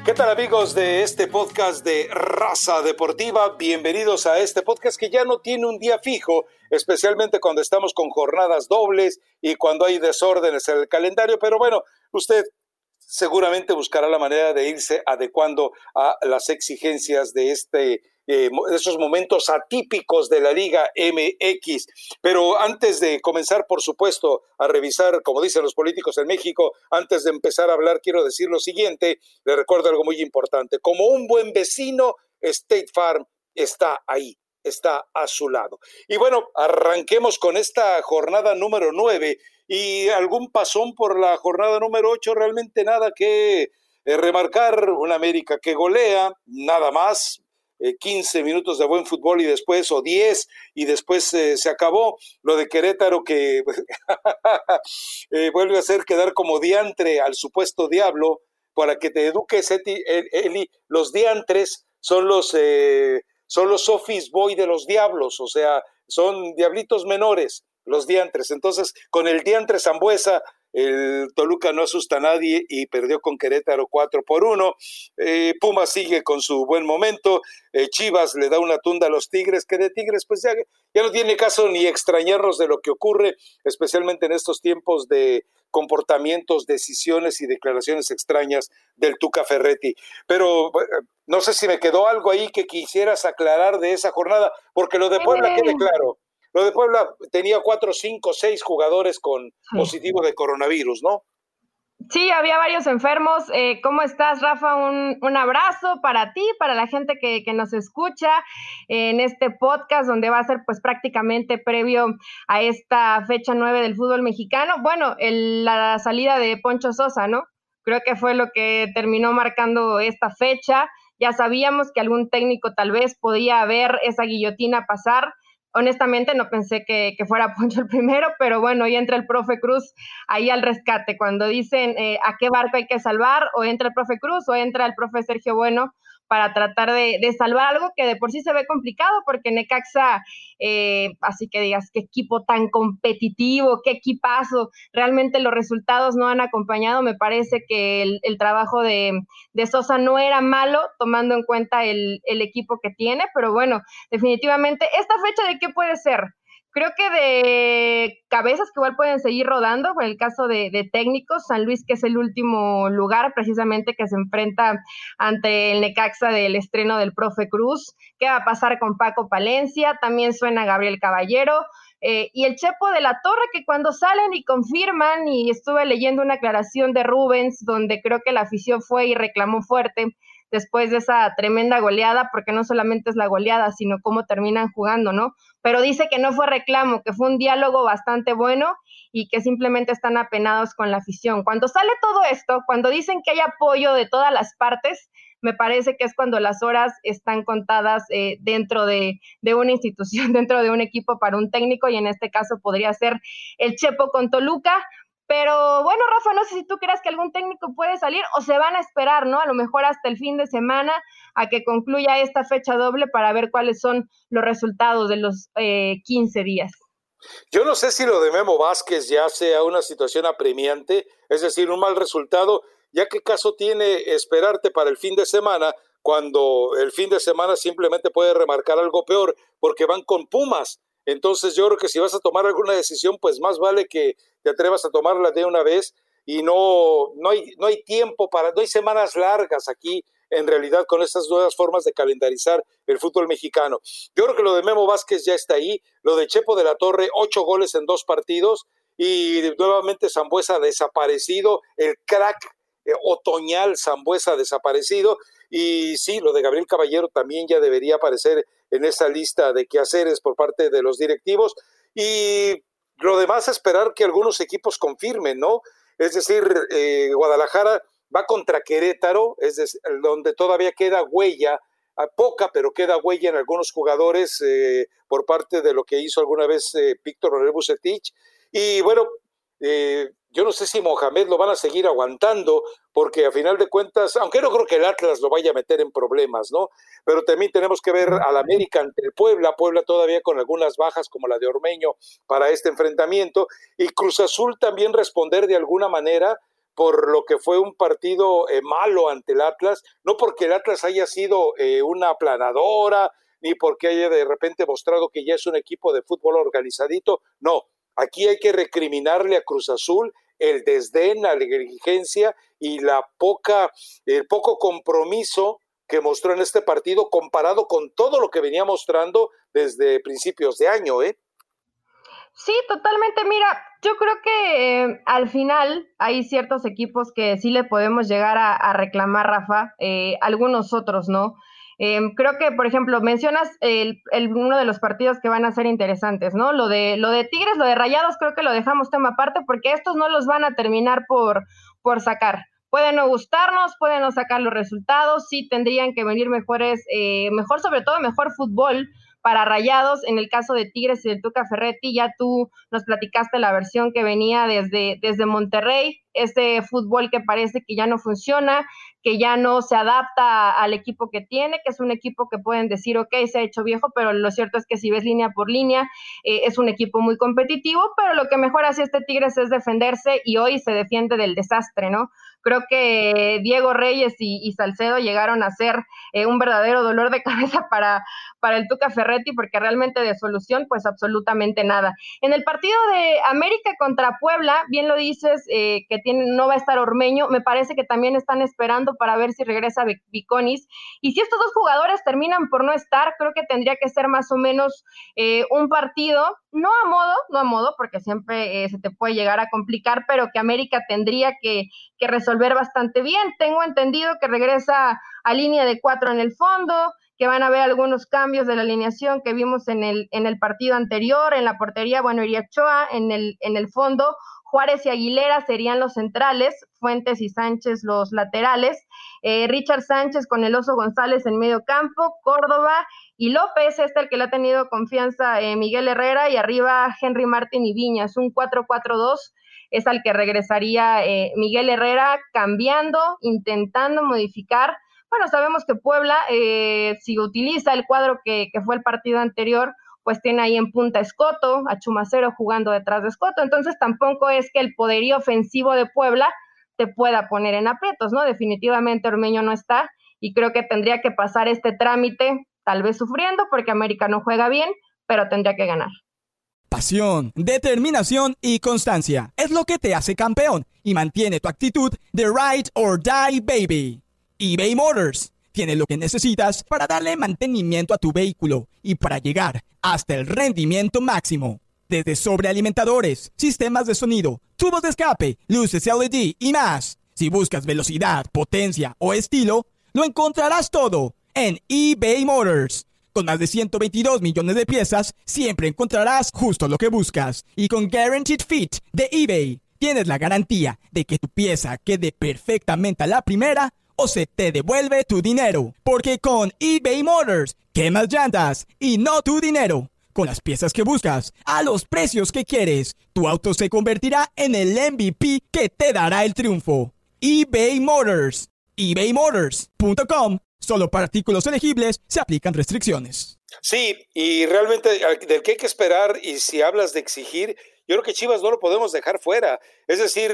¿Qué tal, amigos de este podcast de Raza Deportiva? Bienvenidos a este podcast que ya no tiene un día fijo, especialmente cuando estamos con jornadas dobles y cuando hay desórdenes en el calendario, pero bueno, usted seguramente buscará la manera de irse adecuando a las exigencias de esos momentos atípicos de la Liga MX. Pero antes de comenzar, por supuesto, a revisar, como dicen los políticos en México, antes de empezar a hablar, quiero decir lo siguiente, le recuerdo algo muy importante. Como un buen vecino, State Farm está ahí, está a su lado. Y bueno, arranquemos con esta jornada número 9 y algún pasón por la jornada número 8, realmente nada que remarcar. Una América que golea, nada más, 15 minutos de buen fútbol y después, o 10, y después se acabó. Lo de Querétaro que vuelve a hacer quedar como diantre al supuesto diablo. Para que te eduques, Eli, los diantres son los office boy de los diablos, o sea, son diablitos menores, los diantres. Entonces, con el diantre Sambuesa, el Toluca no asusta a nadie y perdió con Querétaro 4-1. Pumas sigue con su buen momento. Chivas le da una tunda a los Tigres, que de Tigres pues ya no tiene caso ni extrañarnos de lo que ocurre, especialmente en estos tiempos de comportamientos, decisiones y declaraciones extrañas del Tuca Ferretti. Pero no sé si me quedó algo ahí que quisieras aclarar de esa jornada, porque lo de Puebla quede claro. Lo de Puebla tenía 4, 5, 6 jugadores con positivo de coronavirus, ¿no? Sí, había varios enfermos. ¿Cómo estás, Rafa? Un abrazo para ti, para la gente que nos escucha en este podcast, donde va a ser pues prácticamente previo a esta fecha 9 del fútbol mexicano. Bueno, la salida de Poncho Sosa, ¿no? Creo que fue lo que terminó marcando esta fecha. Ya sabíamos que algún técnico tal vez podía ver esa guillotina pasar. Honestamente no pensé que fuera Poncho el primero, pero bueno, ya entra el profe Cruz ahí al rescate, cuando dicen a qué barco hay que salvar, o entra el profe Cruz o entra el profe Sergio Bueno para tratar de salvar algo que de por sí se ve complicado, porque Necaxa, así que digas, qué equipo tan competitivo, qué equipazo, realmente los resultados no han acompañado. Me parece que el trabajo de Sosa no era malo, tomando en cuenta el equipo que tiene, pero bueno, definitivamente, ¿esta fecha de qué puede ser? Creo que de cabezas que igual pueden seguir rodando, por el caso de técnicos, San Luis, que es el último lugar precisamente que se enfrenta ante el Necaxa del estreno del profe Cruz. ¿Qué va a pasar con Paco Palencia? También suena Gabriel Caballero. Y el Chepo de la Torre, que cuando salen y confirman, y estuve leyendo una aclaración de Rubens, donde creo que la afición fue y reclamó fuerte después de esa tremenda goleada, porque no solamente es la goleada, sino cómo terminan jugando, ¿no? Pero dice que no fue reclamo, que fue un diálogo bastante bueno y que simplemente están apenados con la afición. Cuando sale todo esto, cuando dicen que hay apoyo de todas las partes, me parece que es cuando las horas están contadas dentro de una institución, dentro de un equipo para un técnico, y en este caso podría ser el Chepo con Toluca. Pero bueno, Rafa, no sé si tú crees que algún técnico puede salir o se van a esperar, ¿no? A lo mejor hasta el fin de semana a que concluya esta fecha doble para ver cuáles son los resultados de los 15 días. Yo no sé si lo de Memo Vázquez ya sea una situación apremiante, es decir, un mal resultado, ya qué caso tiene esperarte para el fin de semana cuando el fin de semana simplemente puede remarcar algo peor, porque van con Pumas. Entonces yo creo que si vas a tomar alguna decisión, pues más vale que te atrevas a tomarla de una vez y no hay tiempo no hay semanas largas aquí en realidad con estas nuevas formas de calendarizar el fútbol mexicano. Yo creo que lo de Memo Vázquez ya está ahí, lo de Chepo de la Torre, 8 goles en 2 partidos y nuevamente Sambuesa desaparecido, el crack otoñal Sambuesa desaparecido, y sí, lo de Gabriel Caballero también ya debería aparecer en esa lista de quehaceres por parte de los directivos, y lo demás esperar que algunos equipos confirmen, ¿no? Es decir, Guadalajara va contra Querétaro, es decir, donde todavía queda huella, poca, pero queda huella en algunos jugadores por parte de lo que hizo alguna vez Víctor Manuel Vucetich. Y bueno, yo no sé si Mohamed lo van a seguir aguantando, porque a final de cuentas, aunque no creo que el Atlas lo vaya a meter en problemas, ¿no? Pero también tenemos que ver al América ante el Puebla todavía con algunas bajas como la de Ormeño para este enfrentamiento, y Cruz Azul también responder de alguna manera, por lo que fue un partido malo ante el Atlas, no porque el Atlas haya sido una aplanadora, ni porque haya de repente mostrado que ya es un equipo de fútbol organizadito, no, aquí hay que recriminarle a Cruz Azul el desdén, la negligencia y el poco compromiso que mostró en este partido comparado con todo lo que venía mostrando desde principios de año, ¿eh? Sí, totalmente. Mira, yo creo que al final hay ciertos equipos que sí le podemos llegar a reclamar, Rafa, algunos otros no. Creo que, por ejemplo, mencionas uno de los partidos que van a ser interesantes, ¿no? Lo de Tigres, lo de Rayados, creo que lo dejamos tema aparte porque estos no los van a terminar por sacar. Pueden no gustarnos, pueden no sacar los resultados, sí tendrían que venir mejor, sobre todo mejor fútbol para Rayados. En el caso de Tigres y del Tuca Ferretti, ya tú nos platicaste la versión que venía desde Monterrey, ese fútbol que parece que ya no funciona, que ya no se adapta al equipo que tiene, que es un equipo que pueden decir, ok, se ha hecho viejo, pero lo cierto es que si ves línea por línea, es un equipo muy competitivo, pero lo que mejor hace este Tigres es defenderse y hoy se defiende del desastre, ¿no? Creo que Diego Reyes y Salcedo llegaron a ser un verdadero dolor de cabeza para el Tuca Ferretti, porque realmente de solución, pues absolutamente nada. En el partido de América contra Puebla, bien lo dices, no va a estar Ormeño, me parece que también están esperando para ver si regresa Viconis, y si estos dos jugadores terminan por no estar, creo que tendría que ser más o menos un partido, no a modo, porque siempre se te puede llegar a complicar, pero que América tendría que resolver bastante bien. Tengo entendido que regresa a línea de 4 en el fondo, que van a haber algunos cambios de la alineación que vimos en el partido anterior. En la portería, bueno, iría Ochoa, en el fondo Juárez y Aguilera serían los centrales, Fuentes y Sánchez los laterales, Richard Sánchez con el Oso González en medio campo, Córdoba y López, el que le ha tenido confianza Miguel Herrera, y arriba Henry Martín y Viñas, un 4-4-2 es al que regresaría Miguel Herrera, cambiando, intentando modificar. Bueno, sabemos que Puebla, si utiliza el cuadro que fue el partido anterior, pues tiene ahí en punta a Escoto, a Chumacero jugando detrás de Escoto, entonces tampoco es que el poderío ofensivo de Puebla te pueda poner en aprietos, ¿no? Definitivamente Ormeño no está, y creo que tendría que pasar este trámite, tal vez sufriendo, porque América no juega bien, pero tendría que ganar. Pasión, determinación y constancia es lo que te hace campeón y mantiene tu actitud de ride or die, baby. eBay Motors tiene lo que necesitas para darle mantenimiento a tu vehículo y para llegar hasta el rendimiento máximo. Desde sobrealimentadores, sistemas de sonido, tubos de escape, luces LED y más. Si buscas velocidad, potencia o estilo, lo encontrarás todo en eBay Motors. Con más de 122 millones de piezas, siempre encontrarás justo lo que buscas. Y con Guaranteed Fit de eBay, tienes la garantía de que tu pieza quede perfectamente a la primera o se te devuelve tu dinero. Porque con eBay Motors, quemas llantas y no tu dinero. Con las piezas que buscas, a los precios que quieres, tu auto se convertirá en el MVP que te dará el triunfo. eBay Motors. ebaymotors.com. Solo para artículos elegibles se aplican restricciones. Sí, y realmente del que hay que esperar, y si hablas de exigir, yo creo que Chivas no lo podemos dejar fuera. Es decir,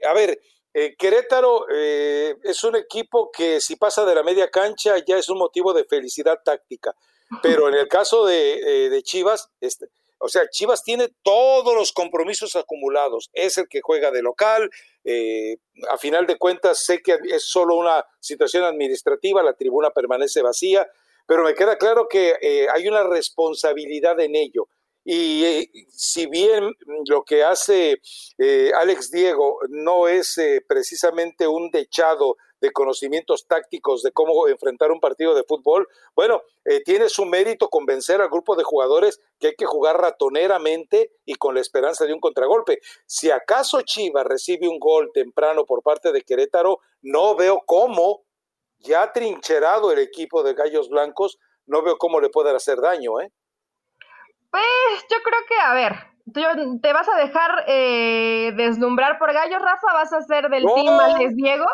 Querétaro es un equipo que si pasa de la media cancha ya es un motivo de felicidad táctica. Pero en el caso de Chivas, o sea, Chivas tiene todos los compromisos acumulados. Es el que juega de local. A final de cuentas, sé que es solo una situación administrativa, la tribuna permanece vacía, pero me queda claro que hay una responsabilidad en ello. Y si bien lo que hace Alex Diego no es precisamente un dechado de conocimientos tácticos de cómo enfrentar un partido de fútbol, bueno, tiene su mérito convencer al grupo de jugadores que hay que jugar ratoneramente y con la esperanza de un contragolpe. Si acaso Chivas recibe un gol temprano por parte de Querétaro, no veo cómo, ya trincherado el equipo de Gallos Blancos, no veo cómo le pueden hacer daño, ¿eh? Pues yo creo que, a ver, ¿Te vas a dejar deslumbrar por Gallos, Rafa? ¿Vas a ser del No, team Alex Diego?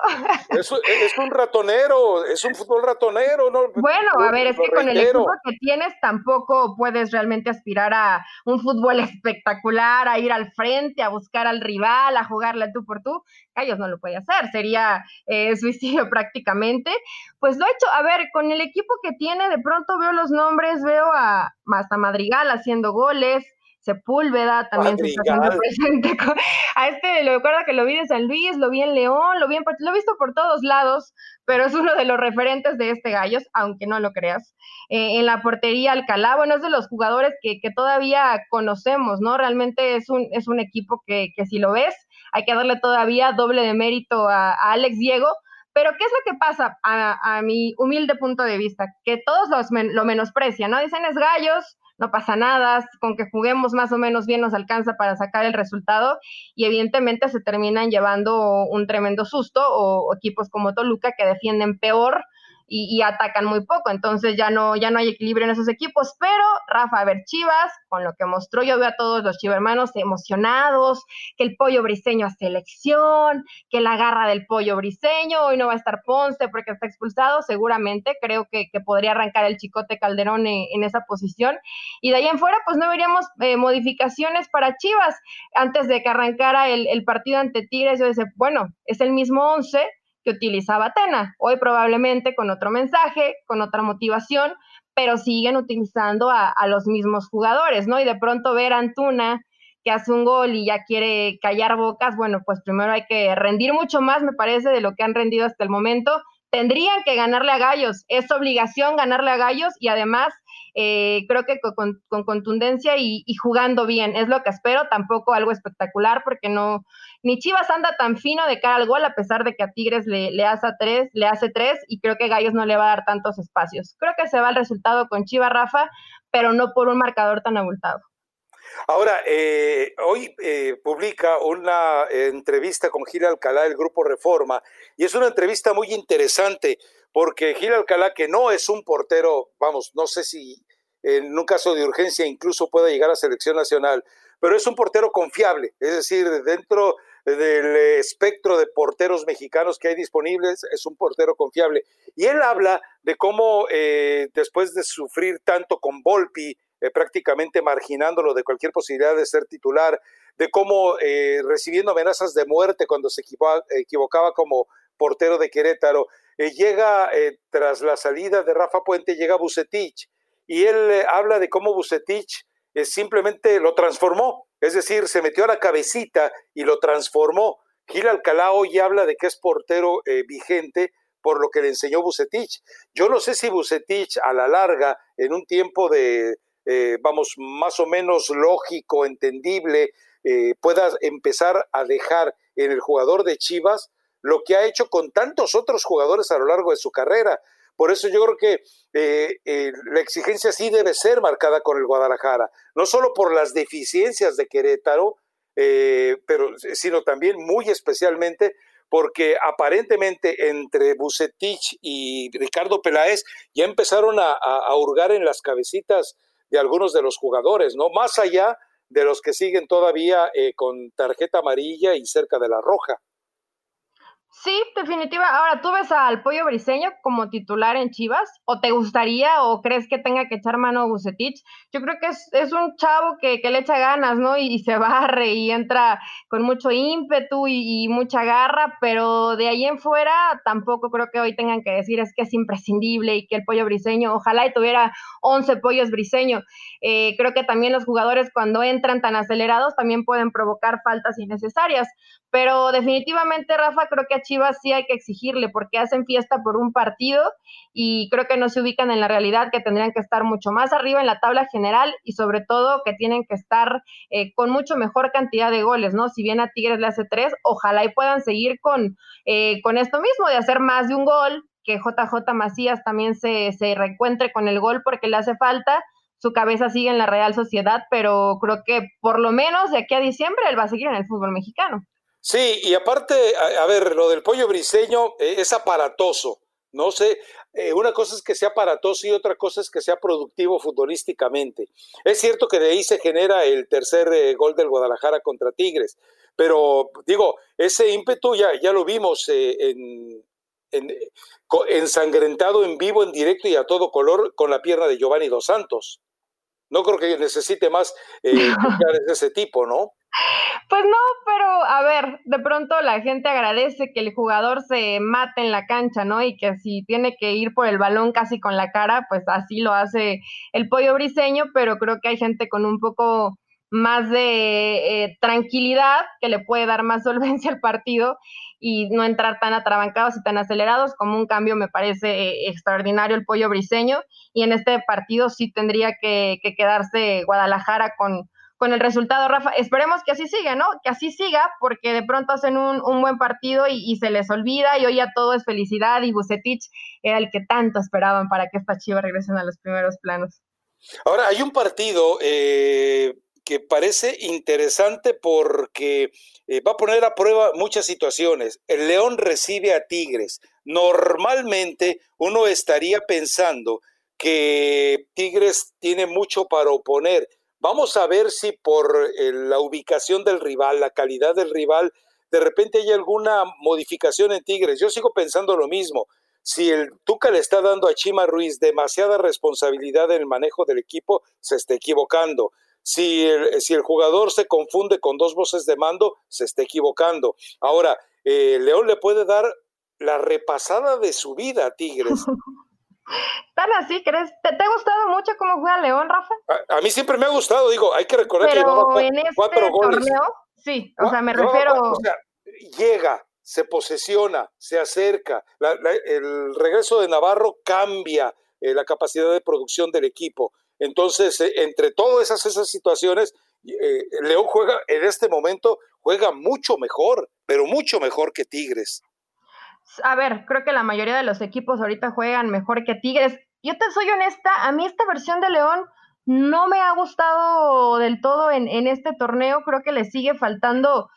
es un ratonero, es un fútbol ratonero, ¿no? Bueno, a ver, es Lo que con el equipo reitero. que tienes tampoco puedes realmente aspirar a un fútbol espectacular, a ir al frente, a buscar al rival, a jugarle tú por tú. Gallos no lo puede hacer, sería suicidio prácticamente. Pues lo he hecho, a ver, con el equipo que tiene, de pronto veo los nombres, veo a hasta Madrigal haciendo goles, Sepúlveda también se está haciendo Madrigal. presente. A lo recuerdo que lo vi de San Luis, lo vi en León, lo he visto por todos lados, pero es uno de los referentes de este Gallos, aunque no lo creas. En la portería Alcalá, bueno, es de los jugadores que todavía conocemos, ¿no? Realmente es un equipo que si lo ves, hay que darle todavía doble de mérito a Alex Diego. Pero ¿qué es lo que pasa a mi humilde punto de vista? Que todos lo menosprecian, ¿no? Dicen es Gallos, no pasa nada, con que juguemos más o menos bien nos alcanza para sacar el resultado y evidentemente se terminan llevando un tremendo susto o equipos como Toluca que defienden peor y atacan muy poco, entonces ya no hay equilibrio en esos equipos, pero Rafa, a ver, Chivas, con lo que mostró, yo veo a todos los chivermanos emocionados, que el Pollo Briseño a selección, que la garra del Pollo Briseño, hoy no va a estar Ponce porque está expulsado, seguramente, creo que podría arrancar el Chicote Calderón en esa posición, y de ahí en fuera pues no veríamos modificaciones para Chivas. Antes de que arrancara el partido ante Tigres, yo decía, bueno, es el mismo 11 que utilizaba Tena, hoy probablemente con otro mensaje, con otra motivación, pero siguen utilizando a los mismos jugadores, ¿no? Y de pronto ver a Antuna que hace un gol y ya quiere callar bocas, bueno, pues primero hay que rendir mucho más, me parece, de lo que han rendido hasta el momento. Tendrían que ganarle a Gallos, es obligación ganarle a Gallos y además creo que con contundencia y jugando bien, es lo que espero, tampoco algo espectacular porque no, ni Chivas anda tan fino de cara al gol a pesar de que a Tigres le hace tres y creo que Gallos no le va a dar tantos espacios. Creo que se va el resultado con Chivas, Rafa, pero no por un marcador tan abultado. Ahora, hoy publica una entrevista con Gil Alcalá del Grupo Reforma, y es una entrevista muy interesante, porque Gil Alcalá, que no es un portero, vamos, no sé si en un caso de urgencia incluso pueda llegar a selección nacional, pero es un portero confiable, es decir, dentro del espectro de porteros mexicanos que hay disponibles, es un portero confiable. Y él habla de cómo después de sufrir tanto con Volpi, prácticamente marginándolo de cualquier posibilidad de ser titular, de cómo recibiendo amenazas de muerte cuando se equivocaba como portero de Querétaro, llega tras la salida de Rafa Puente, llega Vucetich, y él habla de cómo Vucetich simplemente lo transformó, es decir, se metió a la cabecita y lo transformó. Gil Alcalá hoy habla de que es portero vigente por lo que le enseñó Vucetich. Yo no sé si Vucetich a la larga, en un tiempo de vamos, más o menos lógico, entendible, pueda empezar a dejar en el jugador de Chivas lo que ha hecho con tantos otros jugadores a lo largo de su carrera. Por eso yo creo que la exigencia sí debe ser marcada con el Guadalajara, no solo por las deficiencias de Querétaro, pero sino también muy especialmente porque aparentemente entre Vucetich y Ricardo Peláez ya empezaron a hurgar en las cabecitas de algunos de los jugadores, ¿no? Más allá de los que siguen todavía con tarjeta amarilla y cerca de la roja. Sí, definitiva. Ahora, ¿tú ves al Pollo Briseño como titular en Chivas? ¿O te gustaría o crees que tenga que echar mano a Vucetich? Yo creo que es un chavo que le echa ganas, ¿no? Y se barre y entra con mucho ímpetu y mucha garra, pero de ahí en fuera tampoco creo que hoy tengan que decir es que es imprescindible y que el Pollo Briseño, ojalá y tuviera 11 Pollos Briseño. Creo que también los jugadores cuando entran tan acelerados también pueden provocar faltas innecesarias. Pero definitivamente, Rafa, creo que a Chivas sí hay que exigirle porque hacen fiesta por un partido y creo que no se ubican en la realidad, que tendrían que estar mucho más arriba en la tabla general y sobre todo que tienen que estar con mucho mejor cantidad de goles, ¿no? Si bien a Tigres le hace 3, ojalá y puedan seguir con esto mismo de hacer más de un gol, que JJ Macías también se reencuentre con el gol porque le hace falta. Su cabeza sigue en la Real Sociedad, pero creo que por lo menos de aquí a diciembre él va a seguir en el fútbol mexicano. Sí, y aparte, a ver, lo del Pollo Briseño es aparatoso, No sé, una cosa es que sea aparatoso y otra cosa es que sea productivo futbolísticamente. Es cierto que de ahí se genera el tercer gol del Guadalajara contra Tigres, pero digo, ese ímpetu ya lo vimos en, ensangrentado en vivo, en directo y a todo color con la pierna de Giovanni Dos Santos. No creo que necesite más ejemplares de ese tipo, ¿no? Pues no, pero a ver, de pronto la gente agradece que el jugador se mate en la cancha, ¿no? Y que si tiene que ir por el balón casi con la cara, pues así lo hace el Pollo Briseño, pero creo que hay gente con un poco más de tranquilidad que le puede dar más solvencia al partido y no entrar tan atrabancados y tan acelerados. Como un cambio me parece extraordinario el Pollo Briseño, y en este partido sí tendría que quedarse Guadalajara con el resultado, Rafa. Esperemos que así siga, ¿no? Que así siga, porque de pronto hacen un buen partido y se les olvida, y hoy ya todo es felicidad, y Vucetich era el que tanto esperaban para que estas Chivas regresen a los primeros planos. Ahora, hay un partido que parece interesante porque va a poner a prueba muchas situaciones. El León recibe a Tigres. Normalmente uno estaría pensando que Tigres tiene mucho para oponer. Vamos a ver si por la ubicación del rival, la calidad del rival, de repente hay alguna modificación en Tigres. Yo sigo pensando lo mismo. Si el Tuca le está dando a Chima Ruiz demasiada responsabilidad en el manejo del equipo, se está equivocando. Si el jugador se confunde con dos voces de mando, se está equivocando. Ahora, León le puede dar la repasada de su vida a Tigres. ¿Tan así crees? ¿Te ha gustado mucho cómo juega León, Rafa? A mí siempre me ha gustado, digo, hay que recordar que llevaba Pero en este 4 goles. torneo, sí, o sea, me refiero... O sea, llega, se posesiona, se acerca. El regreso de Navarro cambia la capacidad de producción del equipo. Entonces, entre todas esas situaciones, León juega, en este momento, juega mucho mejor, pero mucho mejor que Tigres. A ver, creo que la mayoría de los equipos ahorita juegan mejor que Tigres. Yo te soy honesta, a mí esta versión de León no me ha gustado del todo en este torneo. Creo que le sigue faltando,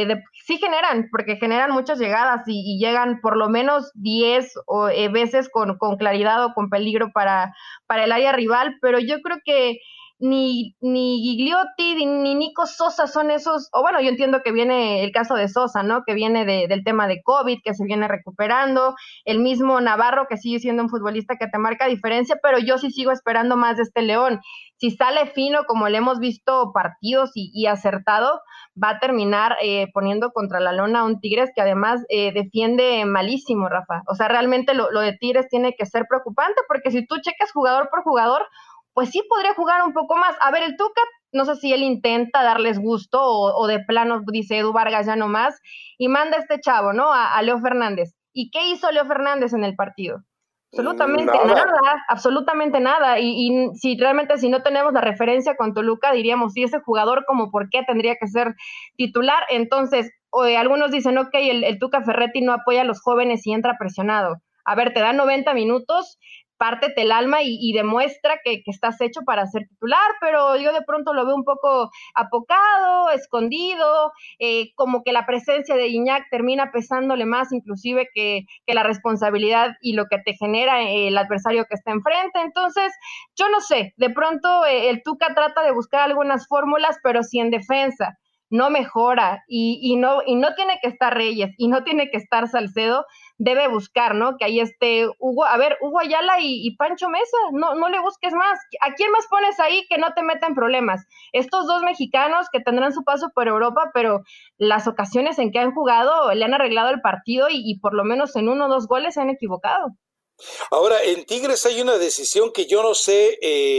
sí generan, porque generan muchas llegadas y llegan por lo menos 10 veces con claridad o con peligro para el área rival, pero yo creo que ni Gigliotti ni Nico Sosa son esos, o bueno, yo entiendo que viene el caso de Sosa, ¿no? Que viene del tema de COVID, que se viene recuperando, el mismo Navarro, que sigue siendo un futbolista que te marca diferencia, pero yo sí sigo esperando más de este León. Si sale fino, como le hemos visto partidos y acertado, va a terminar poniendo contra la lona a un Tigres que además defiende malísimo, Rafa. O sea, realmente lo de Tigres tiene que ser preocupante, porque si tú checas jugador por jugador, pues sí podría jugar un poco más. A ver, el Tuca, no sé si él intenta darles gusto o de plano dice Edu Vargas ya no más, y manda a este chavo, ¿no? A Leo Fernández. ¿Y qué hizo Leo Fernández en el partido? Absolutamente nada, absolutamente nada. Y si realmente si no tenemos la referencia con Toluca, diríamos, sí, ese jugador como por qué tendría que ser titular. Entonces, algunos dicen, ok, el Tuca Ferretti no apoya a los jóvenes y entra presionado. A ver, te da 90 minutos, pártete el alma y demuestra que estás hecho para ser titular, pero yo de pronto lo veo un poco apocado, escondido, como que la presencia de Iñak termina pesándole más inclusive que la responsabilidad y lo que te genera el adversario que está enfrente. Entonces, yo no sé, de pronto el Tuca trata de buscar algunas fórmulas, pero si en defensa no mejora y no tiene que estar Reyes y no tiene que estar Salcedo, debe buscar, ¿no? Que ahí esté Hugo Ayala y Pancho Mesa, no le busques más. ¿A quién más pones ahí que no te meta en problemas? Estos dos mexicanos que tendrán su paso por Europa, pero las ocasiones en que han jugado le han arreglado el partido y por lo menos en 1 o 2 goles se han equivocado. Ahora, en Tigres hay una decisión que yo no sé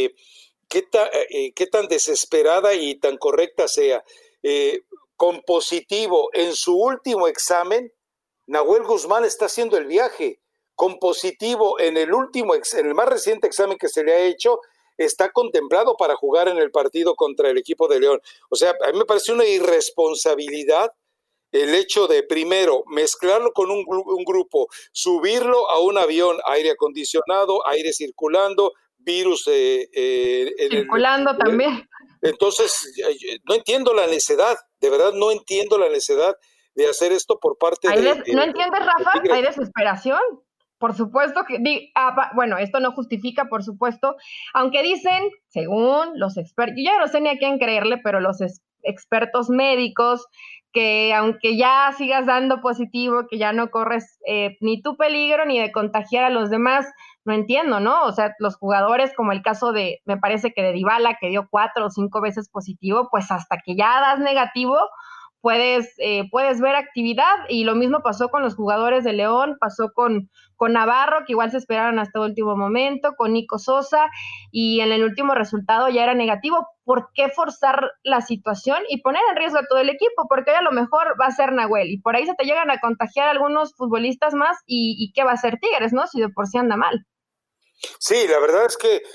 qué tan desesperada y tan correcta sea. Con positivo en su último examen, Nahuel Guzmán está haciendo el viaje. Con positivo en el más reciente examen que se le ha hecho, está contemplado para jugar en el partido contra el equipo de León. O sea, a mí me parece una irresponsabilidad el hecho de, primero, mezclarlo con un grupo, subirlo a un avión, aire acondicionado, aire circulando, virus circulando también. Entonces, no entiendo la necedad, de verdad no entiendo la necedad de hacer esto por parte ¿No entiendes, Rafa? Hay desesperación. Por supuesto que, bueno, esto no justifica, por supuesto, aunque dicen, según los expertos, yo ya no sé ni a quién creerle, pero los expertos médicos, que aunque ya sigas dando positivo, que ya no corres ni tu peligro ni de contagiar a los demás, no entiendo, ¿no? O sea, los jugadores, como el caso de, me parece que de Dybala, que dio 4 o 5 veces positivo, pues hasta que ya das negativo, puedes ver actividad, y lo mismo pasó con los jugadores de León, pasó con Navarro, que igual se esperaron hasta el último momento, con Nico Sosa, y en el último resultado ya era negativo. ¿Por qué forzar la situación y poner en riesgo a todo el equipo? Porque hoy a lo mejor va a ser Nahuel, y por ahí se te llegan a contagiar algunos futbolistas más, y ¿qué va a hacer Tigres, no? Si de por sí anda mal. Sí, la verdad es que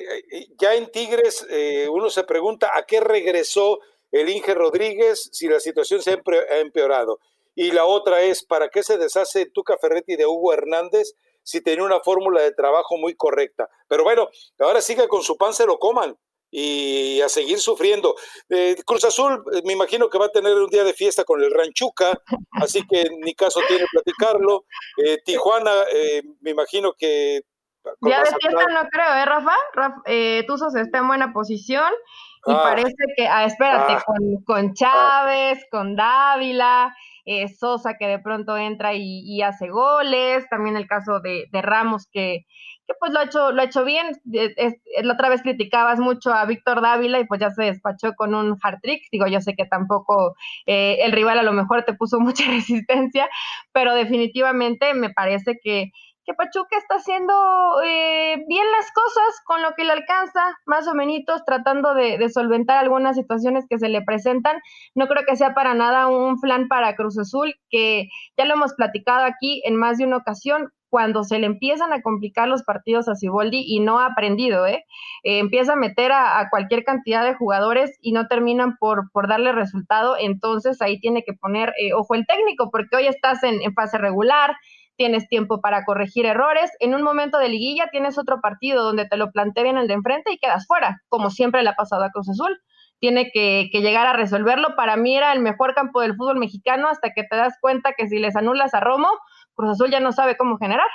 ya en Tigres uno se pregunta a qué regresó el Inge Rodríguez si la situación se ha empeorado. Y la otra es, ¿para qué se deshace Tuca Ferretti de Hugo Hernández si tenía una fórmula de trabajo muy correcta? Pero bueno, ahora siga con su pan, se lo coman y a seguir sufriendo. Cruz Azul, me imagino que va a tener un día de fiesta con el Ranchuca, así que ni caso tiene platicarlo. Tijuana, me imagino que Ya de fiesta no creo, Rafa? Tuzos está en buena posición y parece que, espérate, con Chávez, con Dávila, Sosa que de pronto entra y hace goles, también el caso de Ramos que pues lo ha hecho bien. La otra vez criticabas mucho a Víctor Dávila y pues ya se despachó con un hat-trick. Digo, yo sé que tampoco el rival a lo mejor te puso mucha resistencia, pero definitivamente me parece que Pachuca está haciendo bien las cosas con lo que le alcanza, más o menos tratando de solventar algunas situaciones que se le presentan. No creo que sea para nada un plan para Cruz Azul, que ya lo hemos platicado aquí en más de una ocasión. Cuando se le empiezan a complicar los partidos a Siboldi y no ha aprendido, empieza a meter a cualquier cantidad de jugadores y no terminan por darle resultado. Entonces ahí tiene que poner ojo el técnico, porque hoy estás en fase regular, tienes tiempo para corregir errores. En un momento de liguilla tienes otro partido donde te lo plantea bien el de enfrente y quedas fuera, como siempre le ha pasado a Cruz Azul. Tiene que llegar a resolverlo. Para mí era el mejor campo del fútbol mexicano hasta que te das cuenta que si les anulas a Romo, Cruz Azul ya no sabe cómo generar.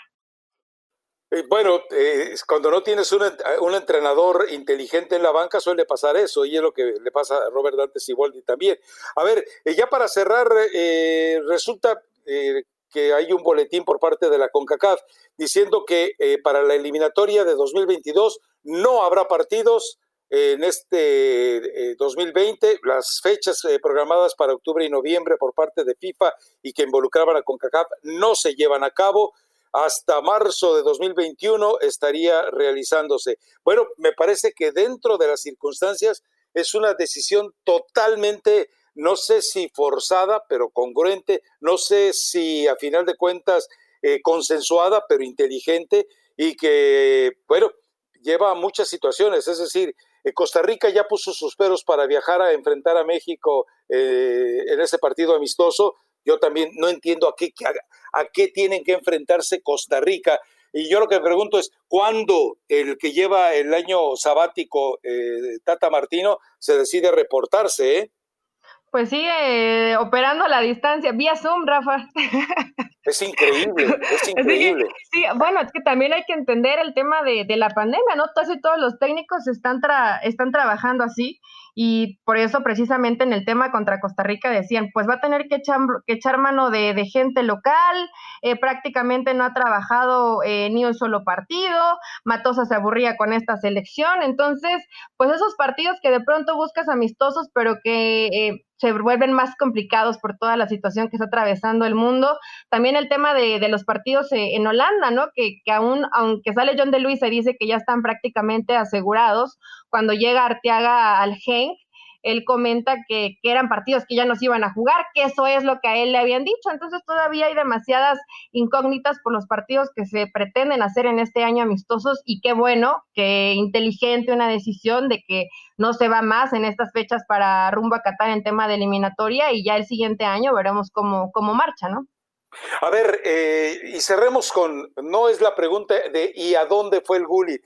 Bueno, cuando no tienes un entrenador inteligente en la banca suele pasar eso, y es lo que le pasa a Robert Dante Siboldi también. A ver, ya para cerrar, resulta que hay un boletín por parte de la CONCACAF diciendo que para la eliminatoria de 2022 no habrá partidos en este 2020. Las fechas programadas para octubre y noviembre por parte de FIFA y que involucraban a CONCACAF no se llevan a cabo. Hasta marzo de 2021 estaría realizándose. Bueno, me parece que dentro de las circunstancias es una decisión totalmente, no sé si forzada, pero congruente, no sé si a final de cuentas consensuada, pero inteligente, y que, bueno, lleva a muchas situaciones. Es decir, Costa Rica ya puso sus peros para viajar a enfrentar a México en ese partido amistoso. Yo también no entiendo a qué tienen que enfrentarse Costa Rica. Y yo lo que me pregunto es, ¿cuándo el que lleva el año sabático, Tata Martino, se decide reportarse? Pues sigue operando a la distancia, vía Zoom, Rafa. Es increíble, es increíble. Sí, bueno, es que también hay que entender el tema de la pandemia, ¿no? Casi todos los técnicos están trabajando así, y por eso precisamente en el tema contra Costa Rica decían, pues va a tener que echar mano de gente local, prácticamente no ha trabajado ni un solo partido, Matosas se aburría con esta selección. Entonces, pues esos partidos que de pronto buscas amistosos, pero que se vuelven más complicados por toda la situación que está atravesando el mundo. También el tema de los partidos en Holanda, ¿no? Que aún, aunque sale John de Luis, se dice que ya están prácticamente asegurados. Cuando llega Arteaga al Genk, él comenta que eran partidos que ya no se iban a jugar, que eso es lo que a él le habían dicho. Entonces todavía hay demasiadas incógnitas por los partidos que se pretenden hacer en este año amistosos, y qué bueno, qué inteligente una decisión de que no se va más en estas fechas para rumbo a Qatar en tema de eliminatoria, y ya el siguiente año veremos cómo marcha, ¿no? A ver, y cerremos con, no es la pregunta de ¿y a dónde fue el Gullit?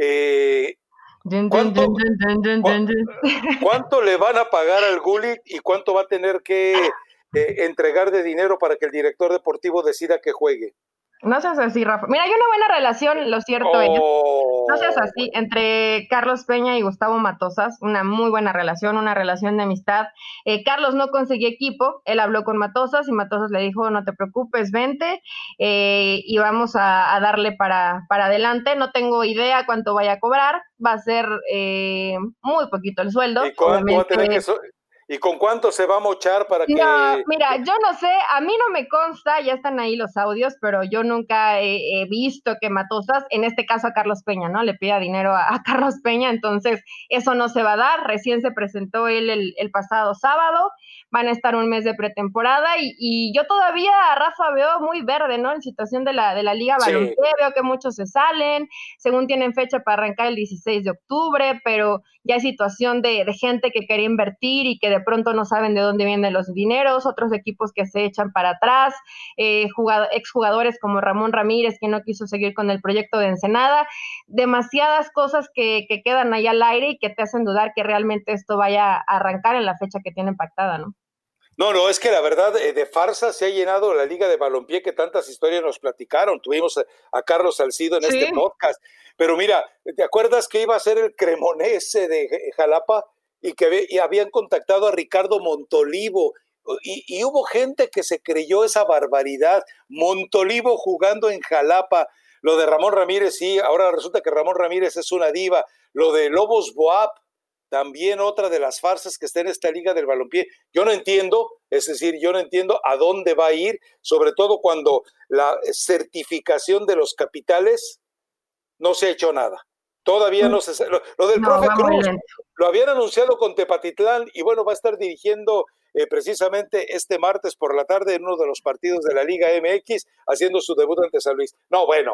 ¿Cuánto le van a pagar al Gullit y cuánto va a tener que entregar de dinero para que el director deportivo decida que juegue? No seas así, Rafa. Mira, hay una buena relación, lo cierto es. No seas así, entre Carlos Peña y Gustavo Matosas, una muy buena relación, una relación de amistad. Carlos no conseguía equipo, él habló con Matosas y Matosas le dijo, no te preocupes, vente y vamos a darle para adelante. No tengo idea cuánto vaya a cobrar, va a ser muy poquito el sueldo. ¿Y cuánto va a tener ¿Y con cuánto se va a mochar para No, que...? mira, yo no sé, a mí no me consta, ya están ahí los audios, pero yo nunca he visto que Matosas, en este caso a Carlos Peña, ¿no? Le pida dinero a Carlos Peña, entonces eso no se va a dar. Recién se presentó él el pasado sábado, van a estar un mes de pretemporada y yo todavía a Rafa veo muy verde, ¿no? En situación de la Liga Balompié, veo que muchos se salen, según tienen fecha para arrancar el 16 de octubre, pero ya hay situación de gente que quería invertir y que de pronto no saben de dónde vienen los dineros, otros equipos que se echan para atrás, exjugadores como Ramón Ramírez que no quiso seguir con el proyecto de Ensenada, demasiadas cosas que quedan ahí al aire y que te hacen dudar que realmente esto vaya a arrancar en la fecha que tienen pactada, ¿no? No, es que la verdad de farsa se ha llenado la Liga de Balompié que tantas historias nos platicaron. Tuvimos a Carlos Salcido en este podcast. Pero mira, ¿te acuerdas que iba a ser el Cremonese de Jalapa y habían contactado a Ricardo Montolivo? Y hubo gente que se creyó esa barbaridad. Montolivo jugando en Jalapa. Lo de Ramón Ramírez, sí, ahora resulta que Ramón Ramírez es una diva. Lo de Lobos Boap, también otra de las farsas que está en esta Liga del Balompié. Yo no entiendo, es decir, yo no entiendo a dónde va a ir, sobre todo cuando la certificación de los capitales no se ha hecho nada. Todavía no se... Lo del profe Cruz, lo habían anunciado con Tepatitlán y bueno, va a estar dirigiendo precisamente este martes por la tarde en uno de los partidos de la Liga MX, haciendo su debut ante San Luis. No, bueno,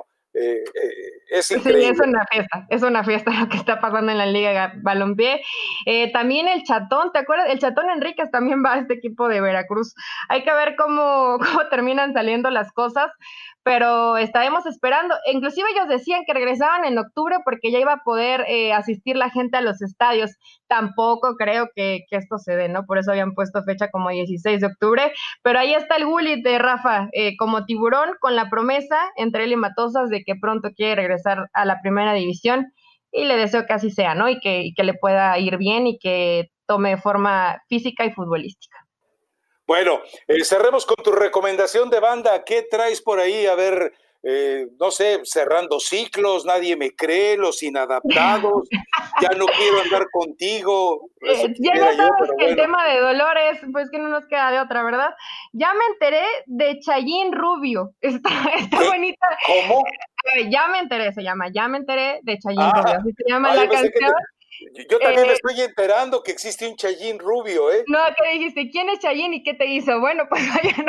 es increíble. Sí, es una fiesta lo que está pasando en la Liga Balompié. También el Chatón, ¿te acuerdas? El Chatón Enríquez también va a este equipo de Veracruz. Hay que ver cómo terminan saliendo las cosas, pero estaremos esperando. Inclusive ellos decían que regresaban en octubre porque ya iba a poder asistir la gente a los estadios. Tampoco creo que esto se dé, ¿no? Por eso habían puesto fecha como 16 de octubre, pero ahí está el Gullit de Rafa, como tiburón, con la promesa entre él y Matosas de que pronto quiere regresar a la primera división y le deseo que así sea, ¿no? Y que le pueda ir bien y que tome forma física y futbolística. Bueno, cerremos con tu recomendación de banda. ¿Qué traes por ahí? A ver, no sé, cerrando ciclos, nadie me cree, los inadaptados, ya no quiero andar contigo. Ya sabes que el tema de Dolores, pues que no nos queda de otra, ¿verdad? Ya me enteré de Chayín Rubio. Está bonita. ¿Cómo? Ya me enteré, se llama. Ya me enteré de Chayín Rubio. Así se llama la canción. Yo también me estoy enterando que existe un Chayín Rubio, ¿eh? No, ¿qué dijiste? ¿Quién es Chayín y qué te hizo? Bueno, pues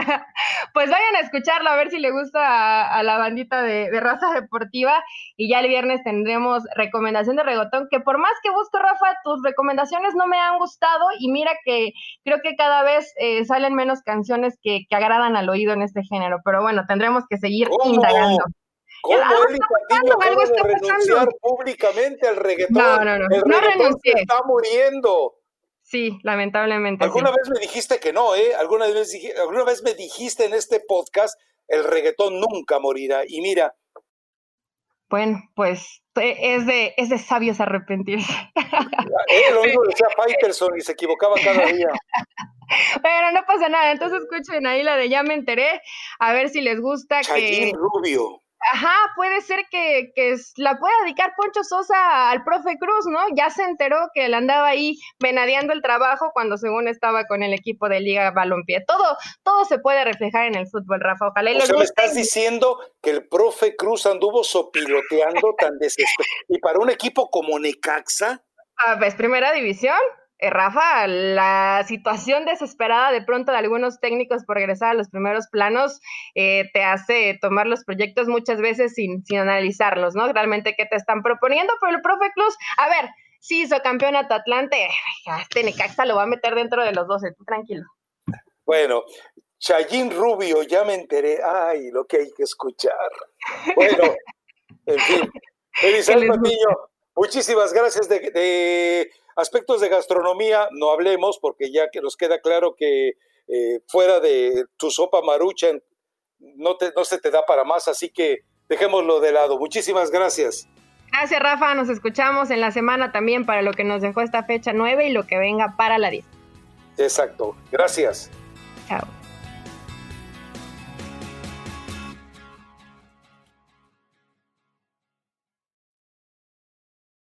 vayan a escucharlo, a ver si le gusta a la bandita de Raza Deportiva. Y ya el viernes tendremos recomendación de reggaetón, que por más que busco, Rafa, tus recomendaciones no me han gustado. Y mira que creo que cada vez salen menos canciones que agradan al oído en este género. Pero bueno, tendremos que seguir indagando. ¿Cómo Eli Patiño acaba de renunciar públicamente al reggaetón? No. El reggaetón se está muriendo. Sí, lamentablemente. Alguna vez me dijiste que no, ¿eh? Alguna vez me dijiste en este podcast, el reggaetón nunca morirá. Y mira. Bueno, pues es de sabios arrepentirse. Lo mismo decía Faitelson y se equivocaba cada día. Pero no pasa nada, entonces escuchen ahí la de Ya me enteré, a ver si les gusta. Chayín Rubio. Ajá, puede ser que la pueda dedicar Poncho Sosa al profe Cruz, ¿no? Ya se enteró que él andaba ahí venadeando el trabajo cuando según estaba con el equipo de Liga Balompié. Todo se puede reflejar en el fútbol, Rafa. Ojalá y les guste. ¿Me estás diciendo que el profe Cruz anduvo sopiloteando tan desesperado? ¿Y para un equipo como Necaxa? Pues primera división. Rafa, la situación desesperada de pronto de algunos técnicos por regresar a los primeros planos te hace tomar los proyectos muchas veces sin analizarlos, ¿no? Realmente qué te están proponiendo, pero el profe Cruz, a ver, sí hizo campeonato Atlante, este Necaxa lo va a meter dentro de los 12, tú tranquilo. Bueno, Chayín Rubio, ya me enteré, ay, lo que hay que escuchar. Bueno, en fin, Elizabeth Patiño, muchísimas gracias. De aspectos de gastronomía no hablemos porque ya que nos queda claro que fuera de tu sopa Maruchan no se te da para más, así que dejémoslo de lado. Muchísimas gracias. Gracias, Rafa. Nos escuchamos en la semana también para lo que nos dejó esta fecha 9 y lo que venga para la 10. Exacto. Gracias. Chao.